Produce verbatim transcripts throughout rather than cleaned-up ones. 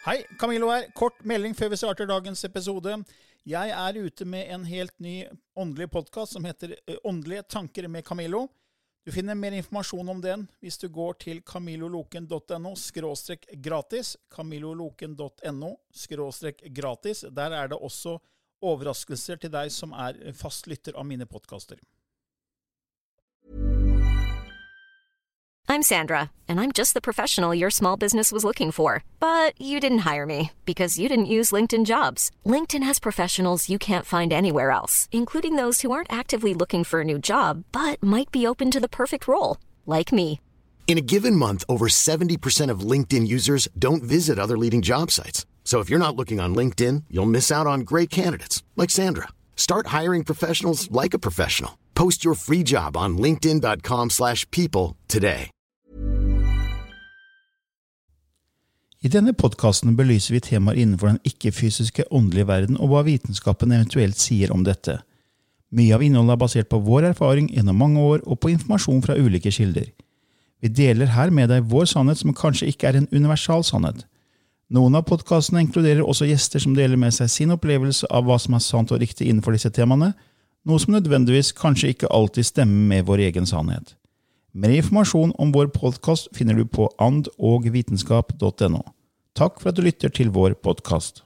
Hei, Camillo her. Kort melding før vi starter dagens episode. Jeg er ute med en helt ny åndelig podcast som heter Åndelige tanker med Camillo. Du finner mer informasjon om den hvis du går til camilloloken punktum no skråstrek gratis, camilloloken punktum no skråstrek gratis. Der er det også overraskelser til deg som er fast lytter av mine podcaster. I'm Sandra, and I'm just the professional your small business was looking for. But you didn't hire me because you didn't use LinkedIn Jobs. LinkedIn has professionals you can't find anywhere else, including those who aren't actively looking for a new job, but might be open to the perfect role, like me. In a given month, over seventy percent of LinkedIn users don't visit other leading job sites. So if you're not looking on LinkedIn, you'll miss out on great candidates, like Sandra. Start hiring professionals like a professional. Post your free job on linkedin.com slash people today. I denne podcasten belyser vi temaer innenfor den ikke-fysiske åndelige verden og hva vitenskapen eventuelt sier om dette. Mye av innholdet er basert på vår erfaring gjennom mange år og på informasjon fra ulike kilder. Vi deler her med deg vår sannhet som kanskje ikke er en universal sannhet. Noen av podcastene inkluderer også gjester som deler med seg sin opplevelse av hva som er sant og riktig innenfor disse temaene, noe som nødvendigvis kanskje ikke alltid stemmer med vår egen sannhet. Mer informasjon om vår podcast finner du på and og vitenskap punktum no. Takk for at du lytter til vår podcast.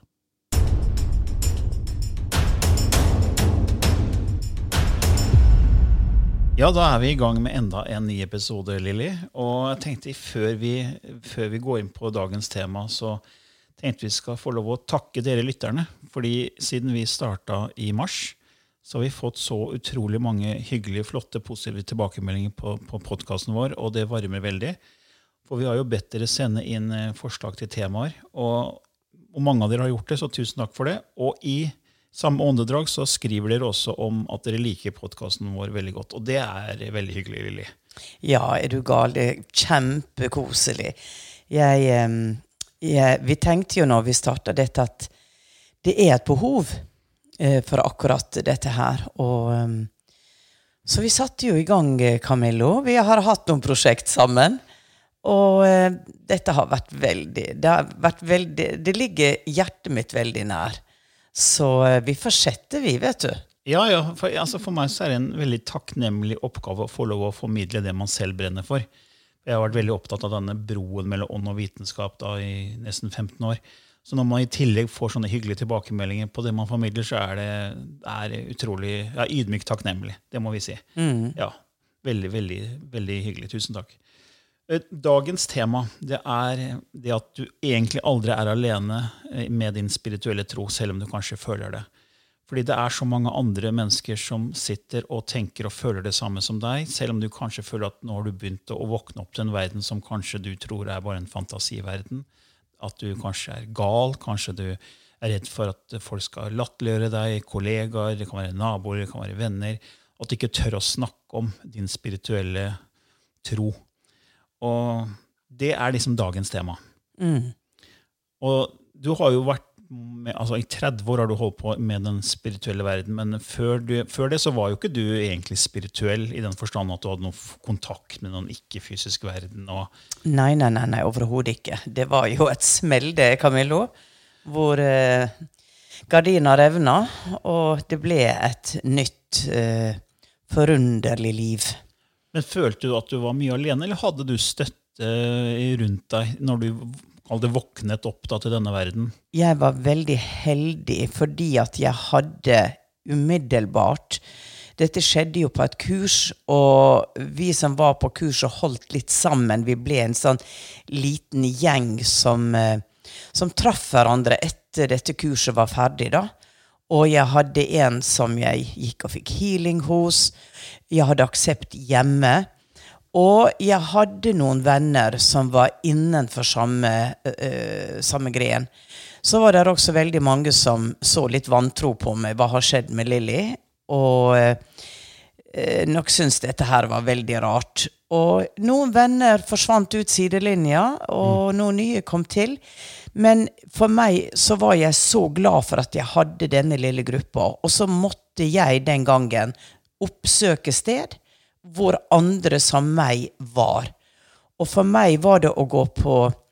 Ja, da er vi i gang med enda en ny episode, Lili. Og jeg tenkte før vi, før vi går inn på dagens tema, så tenkte vi skal få lov å takke dere lytterne. Fordi siden vi startet i mars, så har vi fått så utrolig mange hyggelige, flotte, positive tilbakemeldinger på, på podcasten vår, og det varmer veldig. For vi har jo bedt dere sende inn forslag til temaer, og, og mange av dere har gjort det, så tusen takk for det. Og i samme åndedrag så skriver dere også om at dere liker podcasten vår veldig godt, og det er veldig hyggelig, Lili. Ja, er du gal? Det er kjempekoselig. Jeg, jeg, vi tenkte jo når vi startet dette at det er et behov for akkurat dette her. Og, så vi satte jo i gang, Camillo. Vi har hatt noen prosjekt sammen. Og dette har vært veldig, det har vært veldig, det ligger hjertet mitt veldig nær. Så vi fortsetter vi, vet du. Ja, ja. For, altså for meg så er det en veldig takknemlig oppgave å få lov å formidle det man selv brenner for. Jeg har vært veldig opptatt av denne broen mellom ånd og vitenskap da i nesten femten år. Så når man i tillegg får sånne hyggelige tilbakemeldinger på det man formidler, så er det er utrolig ja, ydmykt takknemlig, det må vi si. Mm. Ja, veldig, veldig, veldig hyggelig. Tusen takk. Dagens tema, det er det at du egentlig aldri er alene med din spirituelle tro, selv om du kanskje føler det. Fordi det er så mange andre mennesker som sitter og tenker og føler det samme som deg, selv om du kanskje føler at nå har du begynt å våkne opp til en verden som kanskje du tror er bare en fantasiverden, at du kanskje er gal, kanskje du er redd for at folk skal latterliggjøre deg, kollegaer, det kan være naboer, det kan være venner, at du ikke tør å snakke om din spirituelle tro. Og det er liksom dagens tema. Mm. Og du har jo vært med, altså i tretti år har du holdt på med den spirituelle verden, men før, du, før det så var jo ikke du egentlig spirituell i den forstand at du hadde noen kontakt med noen ikke-fysisk verden. Og nei, nei, nei, nei, overhodet ikke. Det var jo et smell det, Camillo, hvor eh, gardiner revna, og det ble et nytt, eh, forunderlig liv. Men følte du at du var mye alene, eller hadde du støtte rundt deg når du hadde våknet opp da, til denne verden? Jeg var veldig heldig, fordi at jeg hadde umiddelbart, dette skjedde jo på et kurs, og vi som var på kurset holdt litt sammen, vi ble en sånn liten gjeng som, som traff hverandre etter dette kurset var ferdig da, og jeg hadde en som jeg gikk og fikk healing hos, jeg hadde aksept hjemme, og jeg hadde noen venner som var innenfor samme, uh, samme gren. Så var det også veldig mange som så litt vantro på meg, hva har skjedd med Lili, og uh, nok syntes dette her var veldig rart. Og noen venner forsvant ut sidelinja, og mm. noen nye kom til. Men for meg så var jeg så glad for at jeg hadde denne lille gruppa, og så måtte jeg den gangen oppsøke sted, hvor andre som meg var. Og for meg var det å gå på,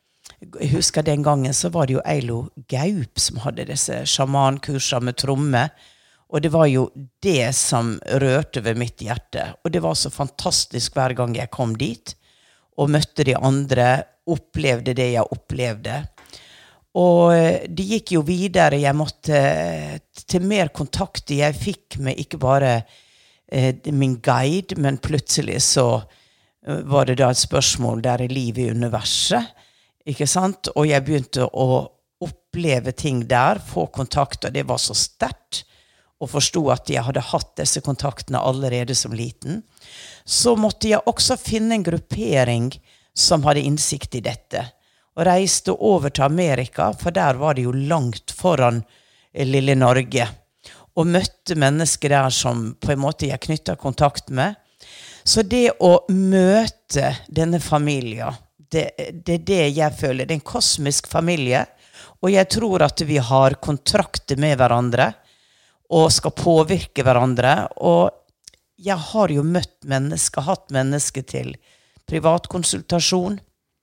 jeg husker den gangen så var det jo Eilo Gaup som hadde disse sjamankurser med tromme, og det var jo det som rørte ved mitt hjerte, og det var så fantastisk hver gang jeg kom dit, og møtte de andre, opplevde det jeg opplevde. Og det gikk jo videre, jeg måtte til mer kontakt, jeg fikk med ikke bare eh, min guide, men plutselig så var det da et spørsmål der er liv i universet, ikke sant? Og jeg begynte å oppleve ting der, få kontakt, og det var så sterkt, og forstod at jeg hadde hatt disse kontaktene allerede som liten. Så måtte jeg også finne en gruppering som hadde innsikt i dette, og reiste over til Amerika, for der var det jo langt foran lille Norge, og møtte mennesker der som på en måte jeg knyttet kontakt med. Så det å møte denne familien, det, det er det jeg føler, det er en kosmisk familie, og jeg tror at vi har kontrakter med hverandre, og skal påvirke hverandre, og jeg har jo møtt mennesker, hatt mennesker til privatkonsultasjon,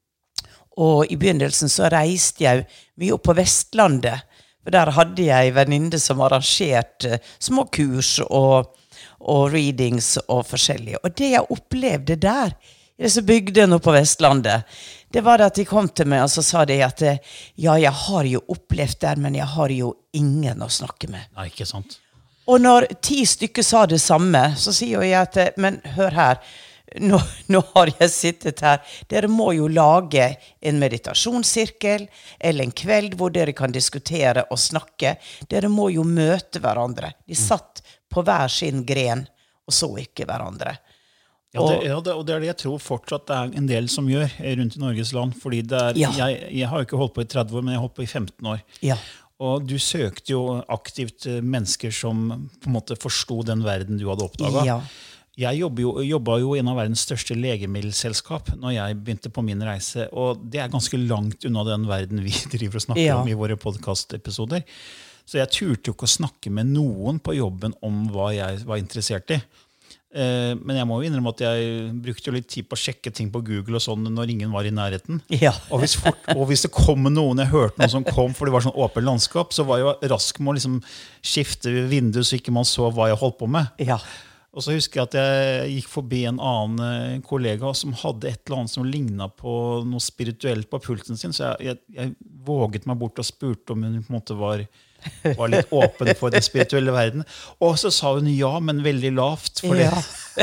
og i begynnelsen så reiste jeg mye opp på Vestlandet, for der hadde jeg venninne som arrangerte små kurs og, og readings og forskjellige. Og det jeg opplevde der, i disse bygdene på Vestlandet, det var det at de kom til meg og så sa de at ja, jeg har jo opplevd der, men jeg har jo ingen å snakke med. Nei, ikke sant. Og når ti stykker sa det samme, så sier jeg at, men hør her, nå, nå har jeg sittet her, dere må jo lage en meditasjonssirkel, eller en kveld hvor dere kan diskutere og snakke. Dere må jo møte hverandre. De satt på hver sin gren, og så ikke hverandre. Ja, det, ja det, og det er det jeg tror fortsatt det er en del som gjør rundt i Norges land, fordi det er, ja. jeg, jeg har jo ikke holdt på i tretti år, men jeg har holdt på i femten år. Ja. Og du søkte jo aktivt mennesker som på en måte forstod den verden du hadde oppdaget. Ja. Jeg jobbet jo, jobbet jo i en av verdens største legemiddelselskap når jeg begynte på min reise, og det er ganske langt unna den verden vi driver og snakker ja. om i våre podcast-episoder. Så jeg turte jo ikke å snakke med noen på jobben om hva jeg var interessert i. Men jeg må jo innrømme at jeg brukte jo litt tid på å sjekke ting på Google og sånn når ingen var i nærheten. Ja. Og, hvis fort, og hvis det kom noen, jeg hørte noen som kom, for det var sånn åpen landskap, så var jeg rask med å liksom skifte vinduet så ikke man så hva jeg holdt på med. Ja. Og så husker jeg at jeg gikk forbi en annen kollega som hadde et eller annet som lignet på noe spirituelt på pulten sin, så jeg, jeg, jeg våget meg bort og spurte om hun på en måte var, var litt åpen for den spirituelle verden. Og så sa hun ja, men veldig lavt, for Ja.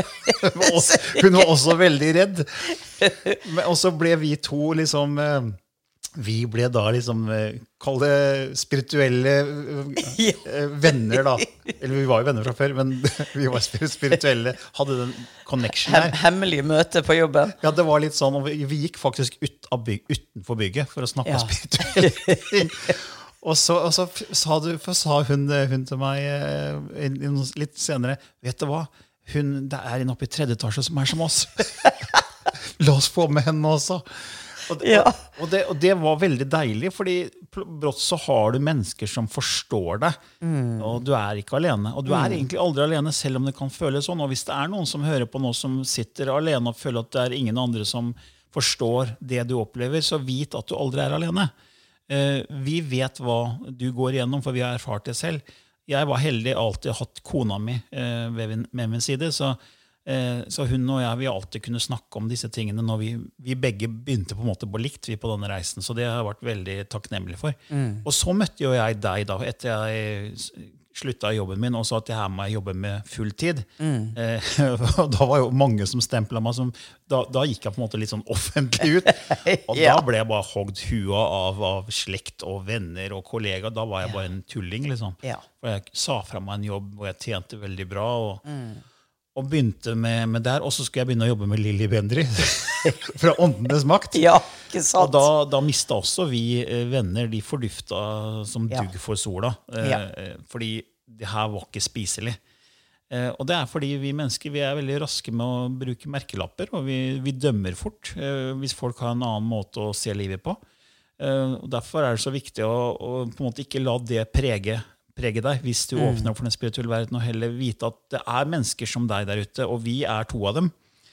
hun var også veldig redd. Men, og så ble vi to liksom... Vi ble da liksom, kall det spirituelle venner da. Eller vi var jo venner fra før, men vi var spirituelle, hadde den connection her. Hem hemmelige møte på jobben. Ja, det var litt sånn, og vi, vi gikk faktisk ut av byg, utenfor bygget for å snakke Ja. om spirituelle ting. Og så, og så sa, du, sa hun, hun til meg litt senere, vet du hva? Hun, det er en oppe i tredje etasje som er som oss. La oss få med henne også. Og det, Ja. og, det, og det var veldig deilig, fordi brått så har du mennesker som forstår deg, mm. og du er ikke alene. Og du er mm. egentlig aldri alene, selv om det kan føles sånn. Og hvis det er noen som hører på noe som sitter alene og føler at det er ingen andre som forstår det du opplever, så vit at du aldri er alene. Eh, vi vet hva du går igjennom, for vi har erfart det selv. Jeg var heldig, alltid hatt kona mi eh, ved min side, så Så hun og jeg, vi alltid kunne snakke om disse tingene når vi, vi begge begynte på en måte på likt vi på denne reisen, så det har jeg vært veldig takknemlig for. Mm. Og så møtte jo jeg deg da, etter jeg sluttet jobben min, og sa at jeg her må jeg jobbe med full tid. Mm. Eh, da var jo mange som stemplet meg, som, da, da gikk jeg på en måte litt sånn offentlig ut, og ja. Da ble jeg bare hogd hua av, av slekt og venner og kollegaer, da var jeg bare en tulling liksom. Ja. For jeg sa fra meg en jobb hvor jeg tjente veldig bra, og mm. og begynte med, med der, og så skulle jeg begynne å jobbe med Lilly Bendriss fra Åndenes makt. Ja, ikke sant. Og da, da mistet også vi eh, venner, de fordufta som ja. Dugg for sola, eh, ja. fordi det her var ikke spiselig. Eh, og det er fordi vi mennesker, vi er veldig raske med å bruke merkelapper, og vi, vi dømmer fort eh, hvis folk har en annen måte å se livet på. Eh, og derfor er det så viktig å, å på en måte ikke la det prege prege deg, hvis du mm. åpner opp for den spirituelle verden, og heller vite at det er mennesker som deg der ute, og vi er to av dem. Ja.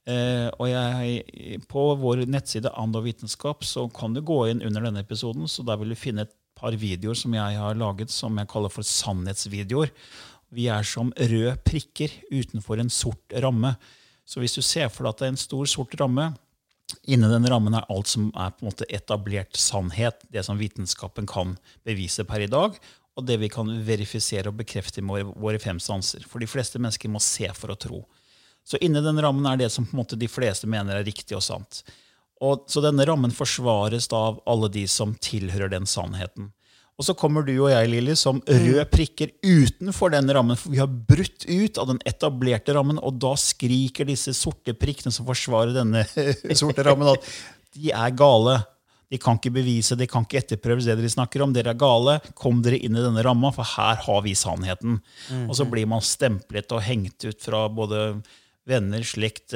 Eh, og jeg, på vår nettside And og Vitenskap så kan du gå inn under denne episoden, så der vil du finne et par videoer som jeg har laget, som jeg kaller for sannhetsvideoer. Vi er som røde prikker utenfor en sort ramme. Så hvis du ser for deg at det er en stor sort ramme, inne den rammen er alt som er på en måte etablert sannhet, det som vitenskapen kan bevise per i dag, og det vi kan verifisere og bekrefte med våre fem sanser. For de fleste mennesker må se for å tro. Så inne den rammen er det som på en måte de fleste mener er riktig og sant. Og, så denne rammen forsvares da av alle de som tilhører den sannheten. Og så kommer du og jeg, Lili, som røde prikker utenfor den rammen, for vi har brutt ut av den etablerte rammen, og da skriker disse sorte prikkene som forsvarer denne sorte rammen, at de er gale. De kan ikke bevise, de kan ikke etterprøve det dere snakker om. Dere er gale, kom dere inn i denne rammen, for her har vi sannheten. Mm-hmm. Og så blir man stemplet og hengt ut fra både venner, slekt,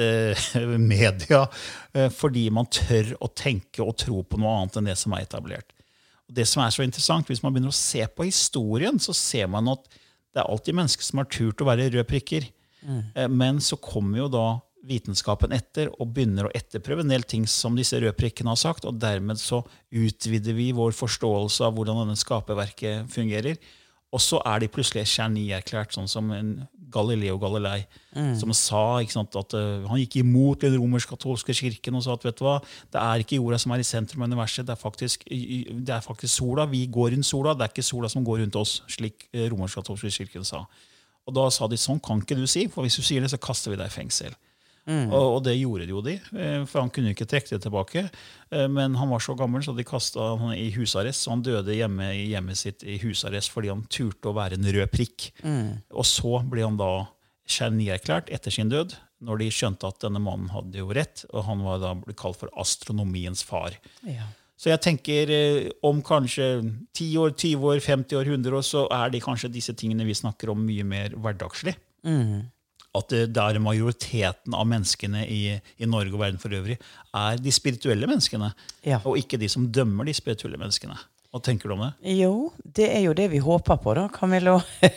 media, fordi man tør å tenke og tro på noe annet enn det som er etablert. Og det som er så interessant, hvis man begynner å se på historien, så ser man at det er alltid mennesker som har turt å være røde prikker. Mm. Men så kommer jo da vitenskapen etter og begynner å etterprøve en del ting som disse røde prikkene har sagt, og dermed så utvider vi vår forståelse av hvordan denne skaperverket fungerer. Og så er de plutselig genierklært, sånn som en Galileo Galilei, mm. som sa ikke sant, at uh, han gikk imot den romersk-katolske kirken og sa at vet du hva, det er ikke jorda som er i sentrum av universet, det er faktisk, det er faktisk sola, vi går rundt sola, det er ikke sola som går rundt oss, slik uh, romersk-katolske kirken sa. Og da sa de, sånn kan ikke du si, for hvis du sier det, så kaster vi deg i fengsel. Mm. Og, og det gjorde jo de, for han kunne ikke trekke det tilbake, men han var så gammel så de kastet han i husarrest, så han døde hjemme i hjemmet sitt i husarrest fordi han turte å være en rød prikk. Mm. Og så ble han da genierklært etter sin død, når de skjønte at denne mannen hadde jo rett, og han var da blitt kalt for astronomiens far. Ja. Så jeg tenker om kanskje ti år, tyve år, femti år, hundre år, så er det kanskje disse tingene vi snakker om mye mer hverdagslig. Mm. At det der majoriteten av menneskene i, i Norge og verden for øvrig er de spirituelle menneskene, ja. Og ikke de som dømmer de spirituelle menneskene. Hva tenker du om det? Jo, det er jo det vi håper på da, Camillo.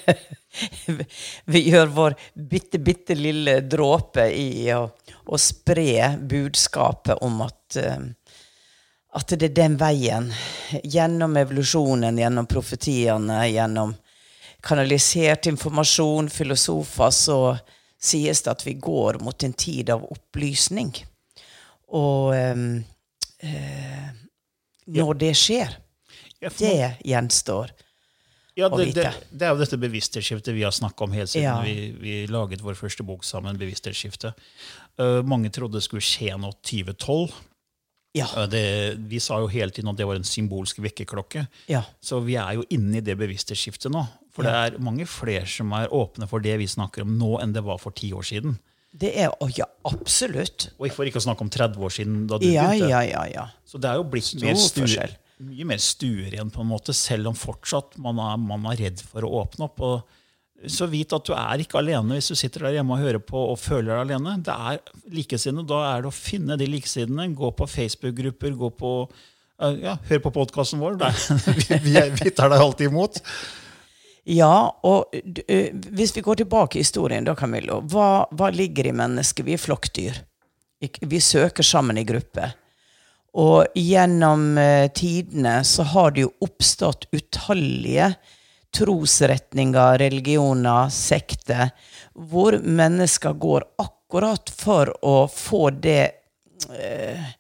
Vi gjør vår bitte, bitte lille dråpe i å, å spre budskapet om at, at det er den veien, gjennom evolusjonen, gjennom profetiene, gjennom kanalisert informasjon, filosofer, så sies det at vi går mot en tid av opplysning. Og um, uh, når det skjer, det gjenstår ja, det, å vite. Det, det er jo dette bevissthetsskiftet vi har snakket om helt siden ja. vi, vi laget vår første bok sammen, bevissthetsskiftet. Uh, mange trodde det skulle skje noe tjue tolv. Ja. Det, vi sa jo hele tiden at det var en symbolsk vekkerklokke. Ja. Så vi er jo inne i det bevissthetsskiftet nå. For ja. Det er mange flere som er åpne for det vi snakker om nå enn det var for ti år siden. Det er, ja, absolutt. Og for ikke å snakke om tretti år siden da du ja, begynte. Ja, ja, ja. Så det er jo blitt mer stuer, mye mer stuer igjen på en måte, selv om fortsatt man er, man er redd for å åpne opp. Og så vit at du er ikke alene hvis du sitter der hjemme og hører på og føler deg alene. Det er likesinnede, da er det å finne de likesidene, gå på Facebook-grupper, gå på, ja, hør på podcasten vår, vi, vi, vi tar deg alltid imot. Ja, og uh, hvis vi går tilbake i historien da, Camillo, hva, hva ligger i mennesket? Vi er flokkdyr. Vi søker sammen i gruppe. Og gjennom uh, tidene så har det jo oppstått utallige trosretninger, religioner, sekter, hvor mennesker går akkurat for å få det, uh,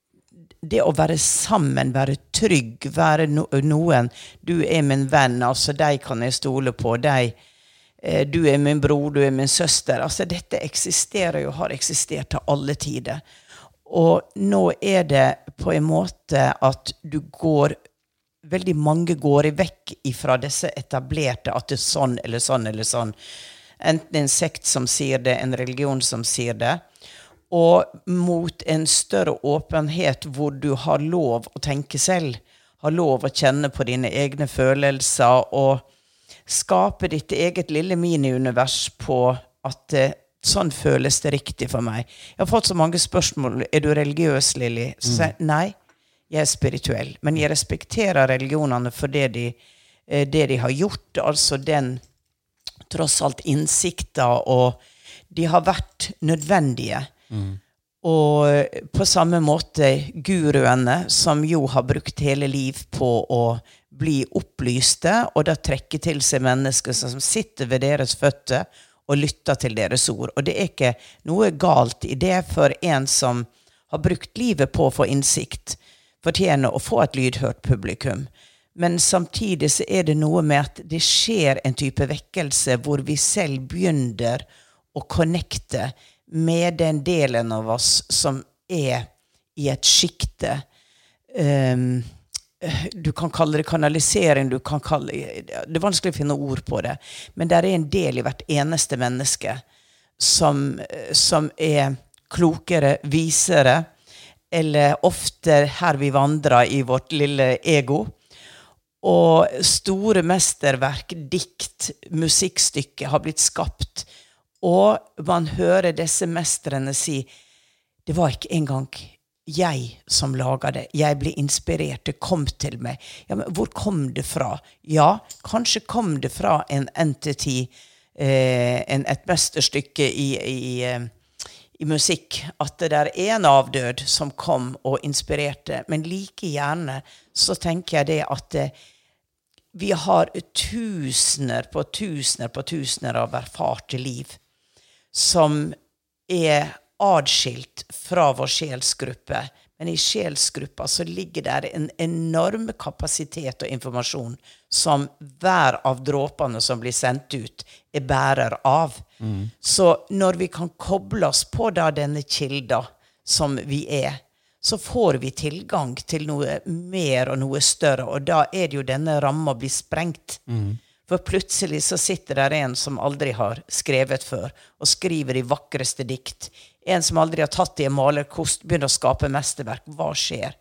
det å være sammen, være trygg, være no- noen. Du er min venn, altså deg kan jeg stole på, deg, eh, du er min bror, du er min søster. Altså dette eksisterer jo, har eksistert til alle tider. Og nå er det på en måte at du går, veldig mange går i vekk ifra disse etablerte, at det er sånn eller sånn eller sånn. Enten en sekt som sier det, en religion som sier det, og mot en større åpenhet hvor du har lov å tenke selv, har lov å kjenne på dine egne følelser og skape ditt eget lille mini-univers på at eh, sånn føles det riktig for meg. Jeg har fått så mange spørsmål. Er du religiøs, Lili? Så sier jeg, nei, jeg er spirituell. Men jeg respekterer religionene for det de, eh, det de har gjort, altså den tross alt innsikter, og de har vært nødvendige. Mm. Og på samme måte guruene, som jo har brukt hele liv på å bli opplyste, og da trekke til seg mennesker som sitter ved deres føtter og lytter til deres ord. Og det er ikke noe galt i det for en som har brukt livet på å få innsikt, fortjener å få et lydhørt publikum. Men samtidig så er det noe med at det skjer en type vekkelse hvor vi selv begynner å connecte med den delen av oss som er i et skikte. Um, du kan kalle det kanalisering, du kan kalle det er vanskelig å finne ord på det, men det er en del i hvert eneste menneske som, som er klokere, visere, eller ofte her vi vandrer i vårt lille ego. Og store mesterverk, dikt, musikkstykke har blitt skapt, og man hører disse mestrene si, det var ikke engang jeg som laget det, jeg ble inspirert, det kom til meg. Ja, men hvor kom det fra? Ja, kanskje kom det fra en entity, eh, en, et mesterstykke i, i, i musikk, at det der er en avdød som kom og inspirerte, men like gjerne så tenker jeg det at eh, vi har tusener på tusener på tusener av erfarte liv, som er adskilt fra vår sjelsgruppe. Men i sjelsgruppa så ligger der en enorm kapasitet og informasjon som hver av dråpene som blir sendt ut er bærer av. Mm. Så når vi kan koble oss på da denne kilda som vi er, så får vi tilgang til noe mer og noe større, og da er det jo denne ramma blir sprengt. Mm. For plutselig så sitter der en som aldri har skrevet før, og skriver de vakreste dikt. En som aldri har tatt i en malerkost, begynner å skape mesterverk. Hva skjer?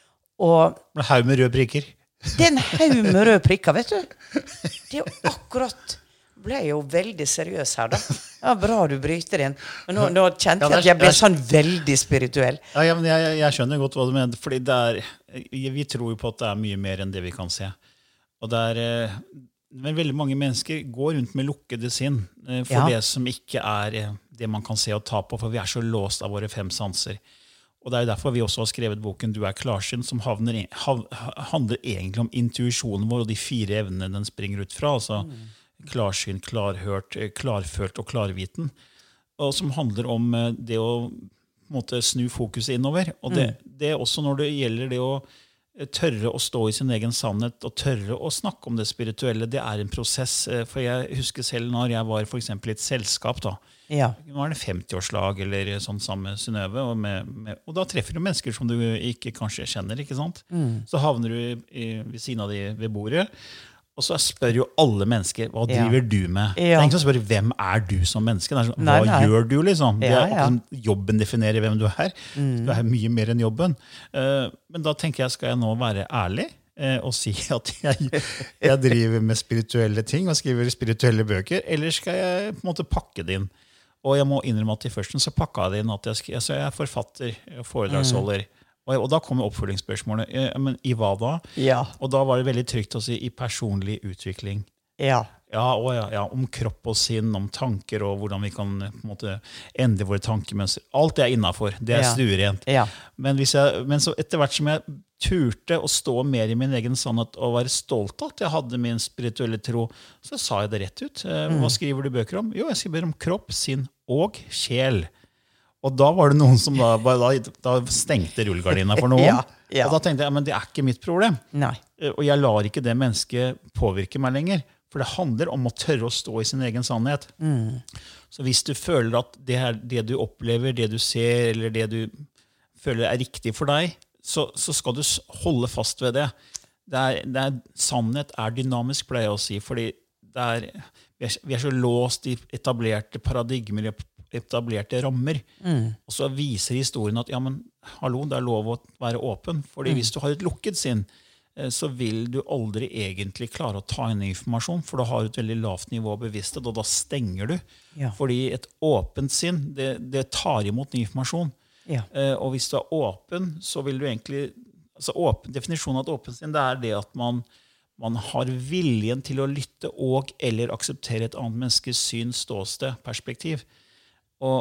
Og en haug med røde prikker. Det er en haug med røde prikker, vet du. Det er jo akkurat... ble jo veldig seriøs her da. Ja, bra du bryter inn. Men nå, nå kjente jeg at jeg ble sånn veldig spirituell. Ja, ja men jeg, jeg skjønner godt hva du mener, fordi det er, vi tror jo på at det er mye mer enn det vi kan se. Og det er, men veldig mange mennesker går rundt med lukkede sinn for ja. Det som ikke er det man kan se og ta på, for vi er så låst av våre fem sanser. Og det er derfor vi også har skrevet boken «Du er klarsynt», som havner, hav, handler egentlig om intuisjonen vår og de fire evnene den springer ut fra, altså mm. klarsynt, klarhørt, klarfølt og klarviten, og som handler om det å på en måte, snu fokuset innover. Og det, mm. det er også når det gjelder det å tørre å stå i sin egen sannhet og tørre å snakke om det spirituelle, det er en prosess. For jeg husker selv når jeg var for eksempel i et selskap, da. Ja. Nå er det femti-årslag eller sånn sammen med Synnøve, og, med, med, og da treffer du mennesker som du ikke kanskje kjenner, ikke sant? Mm. Så havner du i, ved siden av de ved bordet, og så spør jo alle mennesker, hva driver ja. Du med? Ja. Det er egentlig å spørre, hvem er du som menneske? Sånn, hva nei, nei. Gjør du, liksom? Det er ja, ja. Jobben definerer hvem du er. Mm. Du er mye mer enn jobben. Uh, men da tenker jeg, skal jeg nå være ærlig uh, og si at jeg, jeg driver med spirituelle ting og skriver spirituelle bøker, eller skal jeg på en måte pakke det inn? Og jeg må innrømme at i førsten så pakket jeg det inn at jeg, skri, altså jeg er forfatter, foredragsholder, mm. Og, og da kommer oppfølgingsspørsmålet, eh, men i hva da? Ja. Og da var det veldig trygt å si i personlig utvikling. Ja. Ja, og ja, ja, om kropp og sinn, om tanker og hvordan vi kan på en måte, endre våre tankemønster. Alt det er innenfor, det er ja. Stuerent. Ja. Men, hvis jeg, men så etter hvert som jeg turte å stå mer i min egen sannhet og være stolt av at jeg hadde min spirituelle tro, så sa jeg det rett ut. Eh, hva skriver du bøker om? Jo, jeg skriver om kropp, sinn og sjel. Og da var det noen som da, da, da stengte rullegardina for noen. Ja, ja. Og da tenkte jeg, men det er ikke mitt problem. Nei. Og jeg lar ikke det mennesket påvirke meg lenger. For det handler om å tørre å stå i sin egen sannhet. Mm. Så hvis du føler at det, her, det du opplever, det du ser, eller det du føler er riktig for deg, så, så skal du holde fast ved det. Det er, det er, sannhet er dynamisk, pleier jeg å si, fordi det er, vi, er, vi er så låst i etablerte paradigmer, etablerte rammer. Mm. Og så viser historien at ja, men hallo, det er lov å være åpen. Fordi mm. hvis du har et lukket sinn, så vil du aldri egentlig klare å ta inn informasjon, for du har et veldig lavt nivå av bevissthet, og da stenger du. Ja. Fordi et åpent sinn, det, det tar imot informasjon. Ja. Og hvis du er åpen, så vil du egentlig... Altså, åpen, definisjonen av et åpent sinn, det er det at man, man har viljen til å lytte og eller akseptere et annet menneskes syn, ståsted, perspektiv. Og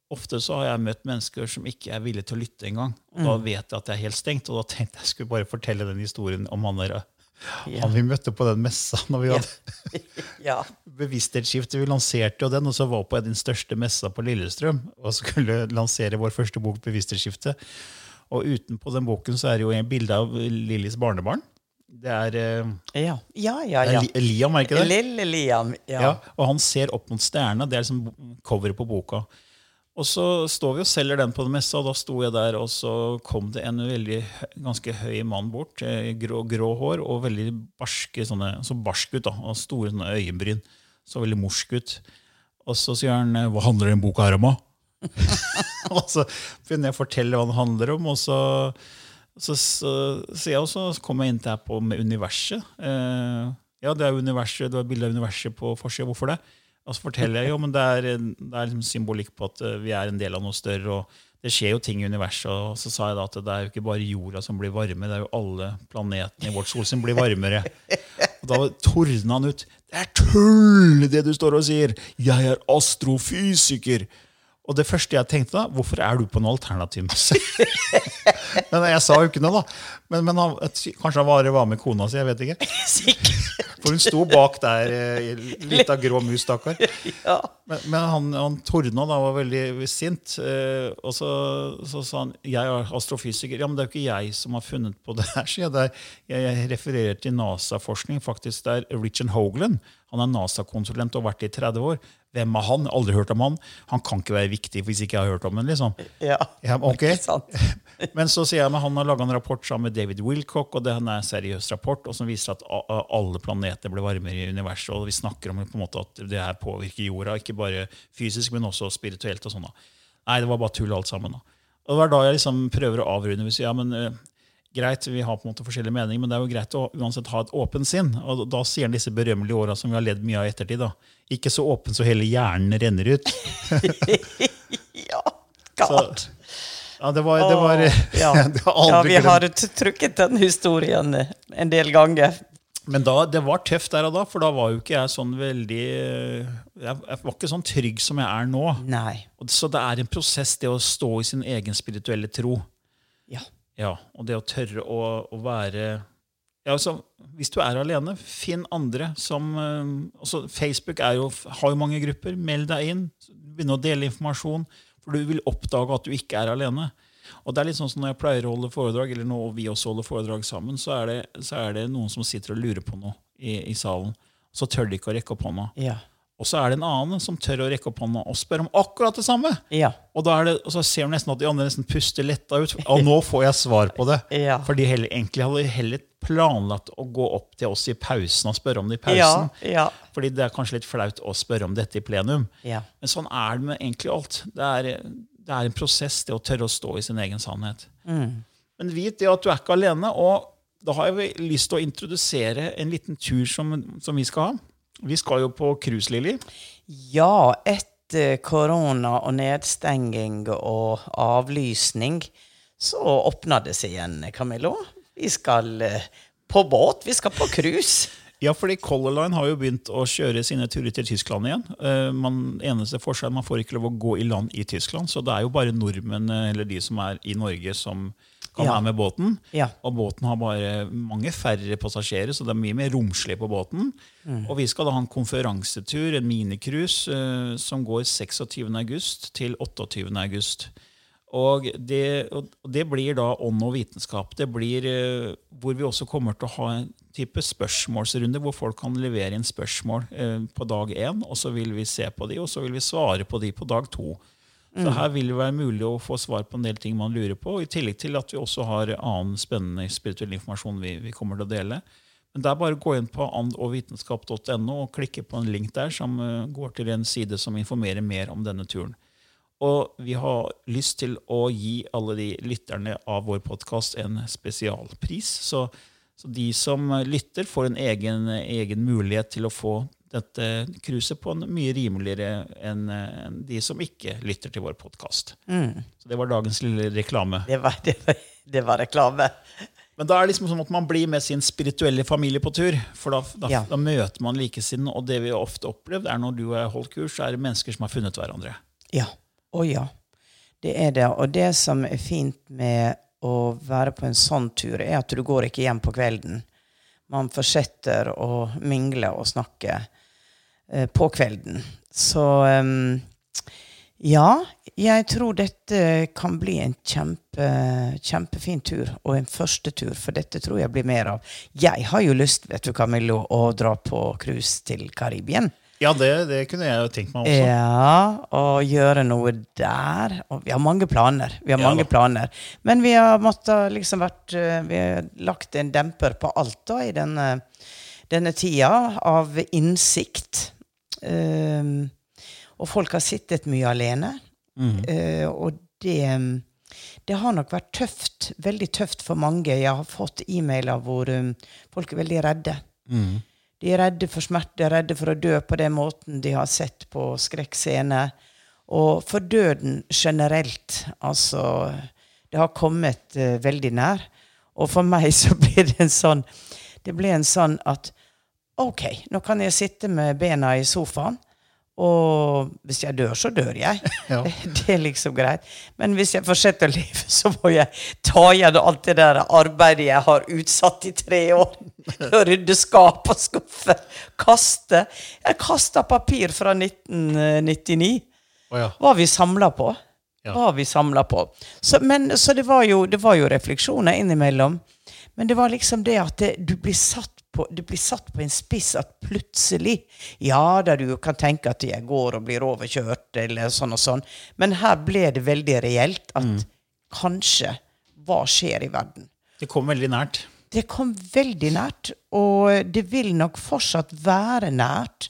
ofte så har jeg møtt mennesker som ikke er villige til å lytte en gang. Og da vet jeg at det er helt stengt, og da tenkte jeg skulle bare fortelle den historien om han der, ja. han vi møtte på den messa når vi hadde ja. bevissthetsskiftet. Vi lanserte jo den, og så var på den største messa på Lillestrøm, og skulle lansere vår første bok, Bevissthetsskiftet. Og utenpå den boken så er det jo en bilde av Lillys barnebarn. Det er, ja. Ja, ja, ja. er Liam, er ikke det? Lille Liam, ja. ja. Og han ser opp mot stjernene, det er liksom coveret på boka. Og så står vi og selger den på den messa, og da sto jeg der, og så kom det en veldig, ganske høy mann bort, grå, grå hår, og veldig barske, sånne, så barsk ut da, og store sånne øyenbryn, så veldig morsk ut. Og så sier han, hva handler den boka her om da? Og så begynner jeg å fortelle hva den handler om, og så, så, så, så, jeg, og så kommer jeg inn til her på med universet. Eh, ja, det er universet, det er bildet av universet på forsiden, hvorfor det? Og så forteller jeg jo, men det er, det er liksom symbolikk på at vi er en del av noe større, og det skjer jo ting i universet, og så sa jeg da at det er jo ikke bare jorda som blir varme, det er jo alle planetene i vårt sol som blir varmere. Og da tordnet han ut, det er tull det du står og sier, jeg er astrofysiker. Og det første jeg tenkte da, hvorfor er du på en alternativ messe? Men jeg sa jo ikke noe da. Men, men han, kanskje han bare var med kona si, jeg vet ikke. Sikkert. For hun sto bak der, litt av grå mus, stakkar. Ja. Men, men han, han tordnet da, var veldig sint. Og så, så sa han, jeg er astrofysiker. Ja, men det er jo ikke jeg som har funnet på det her. Så jeg, jeg refererer til NASA-forskning. Faktisk det er Richard Hoagland. Han er NASA-konsulent og har vært i tretti år. Hvem er han? Aldri hørt om han. Han kan ikke være viktig hvis ikke jeg har hørt om han, liksom. Ja, ja ok. Ikke sant. Men så sier jeg, men han har laget en rapport sammen med David Wilcock, og det er en seriøs rapport, og som viser at alle planeter blir varmere i universet, og vi snakker om på en måte at det her påvirker jorda, ikke bare fysisk, men også spirituelt og sånn. Nei, det var bare tull alt sammen. Da. Og det var da jeg liksom prøver å avrunde, hvis jeg, ja, men uh, greit, vi har på en måte forskjellige meninger, men det er jo greit å uansett ha et åpen sinn, og da sier han disse berømmelige årene som vi har ledd mye av i ettertid, da. Ikke så åpen så hele hjernen renner ut. Ja, klart. Så, ja, det var, det var, Åh, ja. det var aldri ja, vi har trykket den historien en del ganger. Men da, det var tøft der og da, for da var jo ikke jeg sånn veldig, jeg, jeg var ikke sånn trygg som jeg er nå. Nei. Så det er en prosess det å stå i sin egen spirituelle tro. Ja. Ja, og det å tørre å, å være, ja, altså, hvis du er alene, finn andre som, altså, Facebook er jo, har jo mange grupper, meld deg inn, begynne å dele informasjon, for du vil oppdage at du ikke er alene. Og det er litt sånn som når jeg pleier å holde foredrag, eller når vi også holder foredrag sammen, så er det, så er det noen som sitter og lurer på noe i, i salen. Så tør de ikke å rekke opp hånda. Ja. Og så er det en annen som tør å rekke opp hånda og spørre om akkurat det samme. Ja. Og, da er det, og så ser du nesten at de andre nesten puster letta ut. Og nå får jeg svar på det. Ja. For de heller, egentlig hadde heller planlagt å gå opp til oss i pausen og spørre om det i pausen. Ja. Ja. Fordi det er kanskje litt flaut å spørre om dette i plenum. Ja. Men sånn er det med egentlig alt. Det er, det er en prosess det å tørre å stå i sin egen sannhet. Mm. Men vit det at du er ikke alene, og da har jeg lyst til å introdusere en liten tur som, som vi skal ha. Vi skal jo på cruise, Lili. Ja, etter korona og nedstenging og avlysning, så åpner det seg igjen, Camillo. Vi skal på båt, vi skal på cruise. Ja, fordi Color Line har jo begynt å kjøre sine turer til Tyskland igjen. Man, eneste forskjell, man får ikke lov å gå i land i Tyskland, så det er jo bare nordmenn, eller de som er i Norge, som kan ja. være med båten. Ja. Og båten har bare mange færre passasjerer, så det er mye mer romslig på båten. Mm. Og vi skal da ha en konferansetur, en minikrus, uh, som går seksogtyvende august til otteogtyvende august. Og det, og det blir da ånd og vitenskap. Det blir uh, hvor vi også kommer til å ha en type spørsmålsrunde, hvor folk kan levere inn spørsmål uh, på dag én, og så vil vi se på de, og så vil vi svare på de på dag to. Så her vil det være mulig å få svar på en del ting man lurer på, i tillegg til at vi også har annen spennende spirituell informasjon vi, vi kommer til å dele. Men det er bare å gå inn på and og vitenskap punktum no og klikke på en link der som uh, går til en side som informerer mer om denne turen. Og vi har lyst til å gi alle de lytterne av vår podcast en spesialpris, så, så de som lytter får en egen, egen mulighet til å få dette cruiset på en mye rimeligere enn en de som ikke lytter til vår podcast. Mm. Så det var dagens lille reklame. Det var, det var, det var reklame. Men da er det liksom sånn at man blir med sin spirituelle familie på tur, for da, da, ja. da møter man likesinnede, og det vi har ofte opplevd er når du har holdt kurs, så er det mennesker som har funnet hverandre. Ja, å ja. Det er det, og det som er fint med å være på en sånn tur, er at du går ikke hjem på kvelden. Man fortsetter å mingle og snakke eh, på kvelden. Så um, ja, jeg tror dette kan bli en kjempe, kjempefin tur, og en første tur, for dette tror jeg blir mer av. Jeg har jo lyst, vet du Camillo, å dra på cruise til Karibien. Ja, det, det kunne jeg jo tenkt meg også. Ja, og gjøre noe der. Og vi har mange planer. Vi har ja, mange da. planer. Men vi har måttet liksom vært, vi har lagt en demper på alt da, i denne, denne tida av innsikt. Um, og folk har sittet mye alene. Mm. Uh, og det, det har nok vært tøft, veldig tøft for mange. Jeg har fått e-mailer hvor um, folk er veldig redde. Mm. De er redde for smerte, redde for å dø på den måten de har sett på skrekkscene. Og for døden generelt, altså, det har kommet uh, veldig nær. Og for meg så blir det en sånn, det ble en sånn at, ok, nå kan jeg sitte med bena i sofaen, og hvis jeg dør, så dør jeg. Ja. Det er liksom greit. Men hvis jeg fortsetter å leve, så må jeg ta igjen alt det der arbeidet jeg har utsatt i tre år. Rydde skap og skuffe. Kaste. Jeg kastet papir fra nitten nittini. Oh, ja. Hva vi samlet på. Ja. Hva vi samlet på. Så, men, så det, var jo, det var jo refleksjoner innimellom. Men det var liksom det at det, du blir satt på, du blir satt på en spiss at plutselig, ja, der du kan tenke at jeg går og blir overkjørt, eller sånn og sånn. Men her ble det veldig reelt at mm. kanskje, hva skjer i verden? Det kom veldig nært. Det kom veldig nært, og det vil nok fortsatt være nært.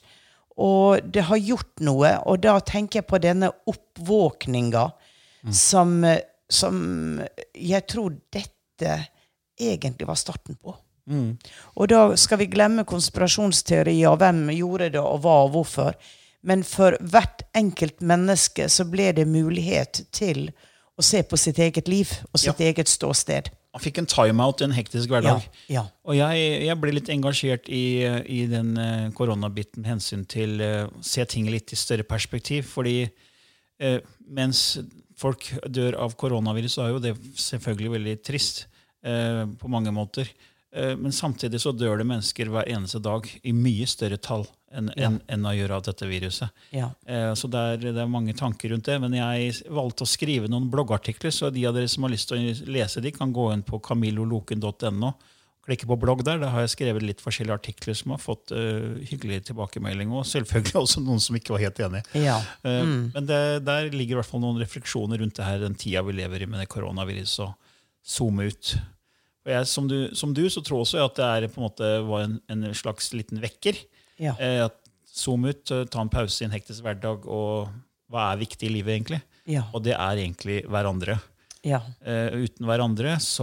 Og det har gjort noe, og da tenker jeg på denne oppvåkninga mm. som, som jeg tror dette egentlig var starten på. Mm. Og da skal vi glemme konspirasjonsteorier, hvem gjorde det, og hva og hvorfor. Men for hvert enkelt menneske så ble det mulighet til å se på sitt eget liv og sitt ja. eget ståsted. Man fikk en timeout i en hektisk hverdag. Ja, ja. Og jeg, jeg ble litt engasjert i, i den uh, koronabiten med hensyn til å uh, se ting litt i større perspektiv, fordi uh, mens folk dør av koronavirus, så er jo det selvfølgelig veldig trist uh, på mange måter. Uh, men samtidig så dør det mennesker hver eneste dag i mye større tall enn ja. en, en å gjøre av dette viruset. Ja. Uh, så det er, det er mange tanker rundt det, men jeg valgte å skrive noen bloggartikler, så de av dere som har lyst til å lese de, kan gå inn på camilloloken punktum no, klikke på blogg der. Der har jeg skrevet litt forskjellige artikler som har fått uh, hyggelig tilbakemelding, og selvfølgelig også noen som ikke var helt enige. Ja. Mm. Uh, men det, der ligger i hvert fall noen refleksjoner rundt det her, den tida vi lever i med det koronaviruset, og zoome ut. Og jeg, som, du, som du, så tror også jeg at det er, på en måte, var en, en slags liten vekker. Ja. Eh, at zoom ut, ta en pause i en hektisk hverdag, og hva er viktig i livet egentlig? Ja. Og det er egentlig hverandre. Ja. Eh, uten hverandre, så,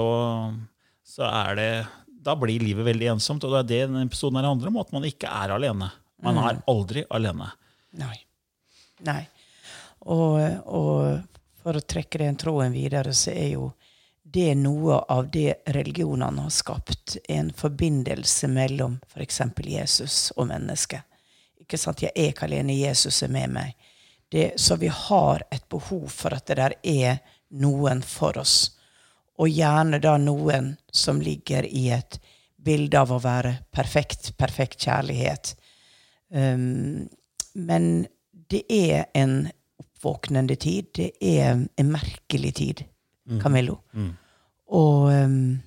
så er det, da blir livet veldig ensomt, og det er det denne episoden er handler om, at man ikke er alene. Man mm. er aldri alene. Nei. Nei. Og, og for å trekke den tråden videre, så er jo det er noe av det religionene har skapt, en forbindelse mellom for eksempel Jesus og mennesket. Ikke sant? Jeg er ikke alene, Jesus er med meg. Det, så vi har et behov for at det der er noen for oss. Og gjerne da noen som ligger i et bilde av å være perfekt, perfekt kjærlighet. Um, men det er en oppvåknende tid, det er en merkelig tid. Camillo. Mm. Mm. Og um,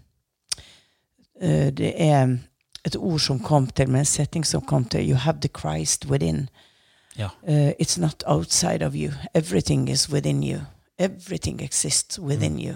uh, det er et ord som kom til, med en setting som kom til, you have the Christ within. Ja. Uh, it's not outside of you. Everything is within you. Everything exists within mm. you.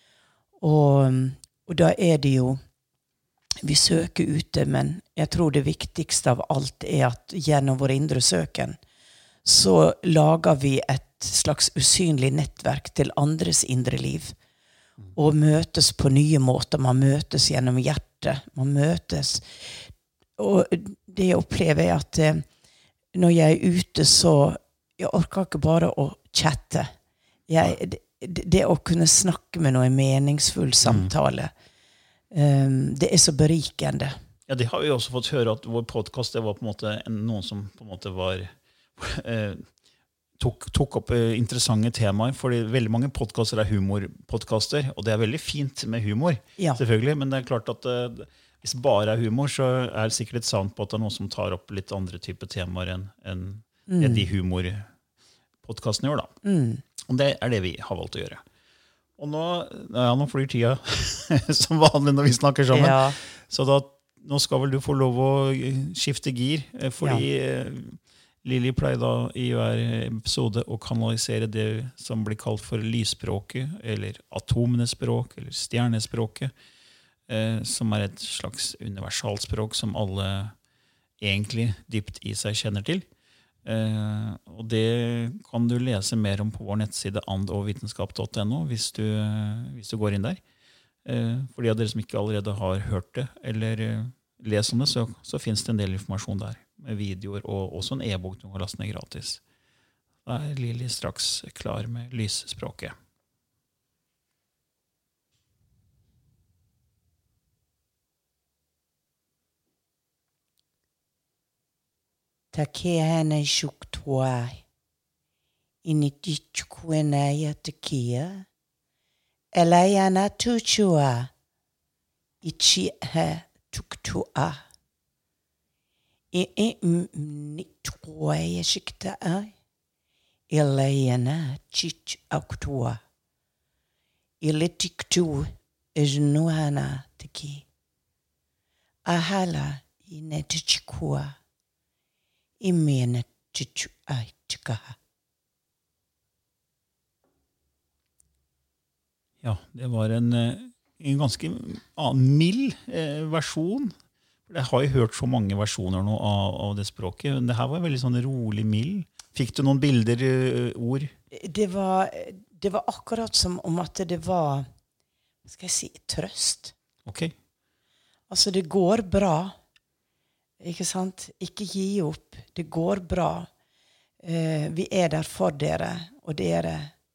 Og, um, og da er det jo, vi søker ute, men jeg tror det viktigste av alt er at gjennom vår indre søken, så lager vi et slags usynlig nettverk til andres indre liv. Og møtes på nye måter. Man møtes gjennom hjertet. Man møtes. Og det jeg opplever er at eh, når jeg er ute, så jeg orker ikke bare å chatte. Jeg, det, det å kunne snakke med noen meningsfull samtale, mm. um, det er så berikende. Ja, det har vi også fått høre at vår podcast, det var på en måte noen som på en måte var... Eh, tok, tok opp uh, interessante temaer, fordi veldig mange podcaster er humorpodcaster, og det er veldig fint med humor, Ja. selvfølgelig, men det er klart at uh, hvis det bare er humor, så er det sikkert et sant på at det er noen som tar opp litt andre typer temaer enn, enn mm. de humorpodcastene gjør da. Mm. Og det er det vi har valgt å gjøre. Og nå, ja, nå flyr tida som vanlig når vi snakker sammen, Ja. så da, nå skal vel du få lov å skifte gir, fordi ja. Lili pleier da i hver episode å kanalisere det som blir kalt for lysspråket, eller atomenes språk, eller stjernespråket, eh, som er et slags universalspråk som alle egentlig dypt i seg kjenner til. Eh, og det kan du lese mer om på vår nettside andogvitenskap punktum no hvis du, hvis du går inn der. Eh, for de av dere som ikke allerede har hørt det, eller eh, lest om det, så, så finnes det en del informasjon der, med videoer og også en e-bok du kan laste ned gratis. Da er Lili straks klar med lysspråket. Takehana shuktuai. Initichuena yatakia. Elayana tuchua. Ichiha tuktua. I-i-m-nitwaya shiktaai. Elayana chich aktua. Ilitiktu ejnuhana taki. Ahala inetichikua. Imene chichu ai chikaha. Ja, det var en, en ganske ah, mild eh, versjon. Jeg har jo hørt så mange versjoner nå av, av det språket, men det her var veldig sånn rolig mild. Fikk du noen bilder, uh, ord? Det var, det var akkurat som om at det var, skal jeg si, trøst. Ok. Altså, det går bra. Ikke sant? Ikke gi opp. Det går bra. Uh, vi er der for dere, og dere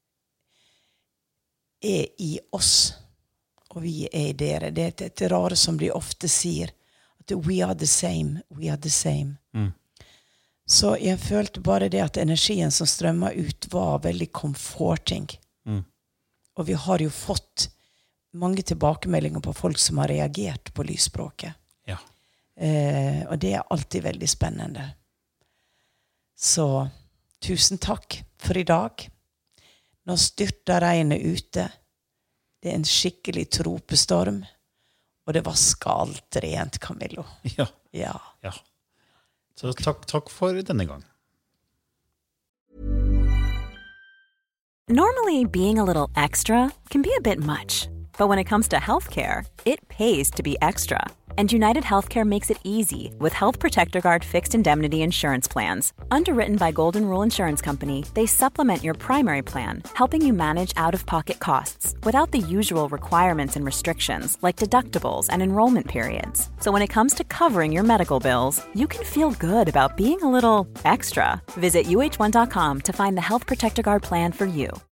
er i oss, og vi er i dere. Det er et rare som de ofte sier, at we are the same, we are the same. Mm. Så jeg følte bare det at energien som strømmer ut var veldig comforting. Mm. Og vi har jo fått mange tilbakemeldinger på folk som har reagert på lysspråket. Ja. Eh, og det er alltid veldig spennende. Så tusen takk for i dag. Nå styrter regnet ute. Det er en skikkelig tropestorm. Og det var skaldt rent, Camillo. Ja. Ja. Ja. Så takk, takk for denne gang. Normally, being a little extra can be a bit much. But when it comes to healthcare, it pays to be extra. And United Healthcare makes it easy with Health Protector Guard fixed indemnity insurance plans. Underwritten by Golden Rule Insurance Company, they supplement your primary plan, helping you manage out-of-pocket costs without the usual requirements and restrictions like deductibles and enrollment periods. So when it comes to covering your medical bills, you can feel good about being a little extra. Visit U H one dot com to find the Health Protector Guard plan for you.